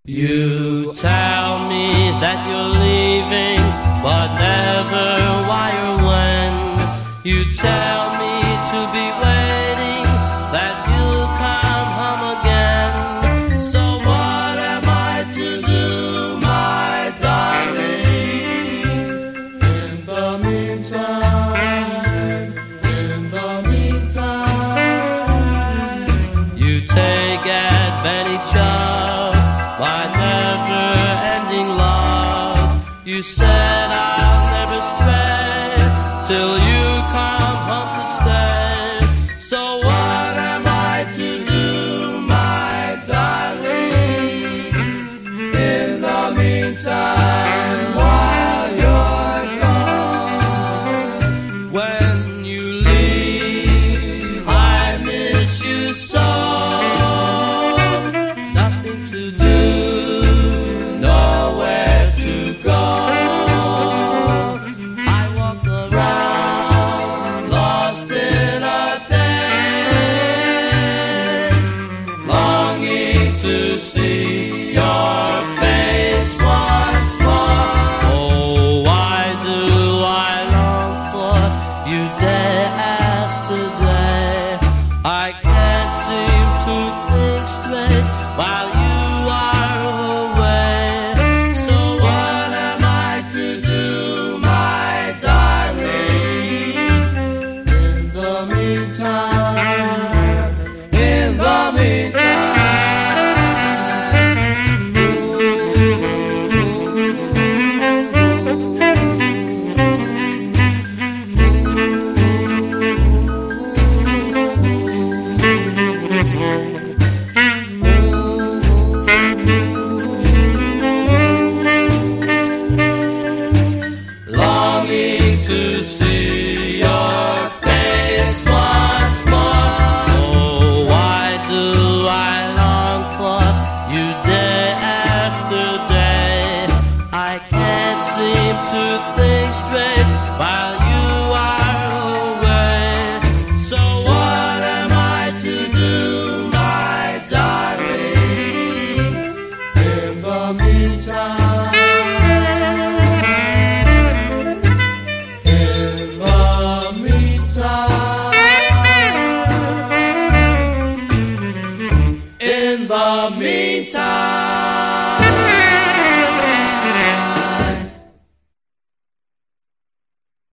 You tell me that you're leaving, but never why or when. You tell me to be waiting, that you'll come home again. So what am I to do, my darling? In the meantime, you take advantage of my never-ending love. You said I'll never stray till you come home to stay. So what am I to do, my darling? In the meantime, while you're gone, when you leave, I miss you so. To see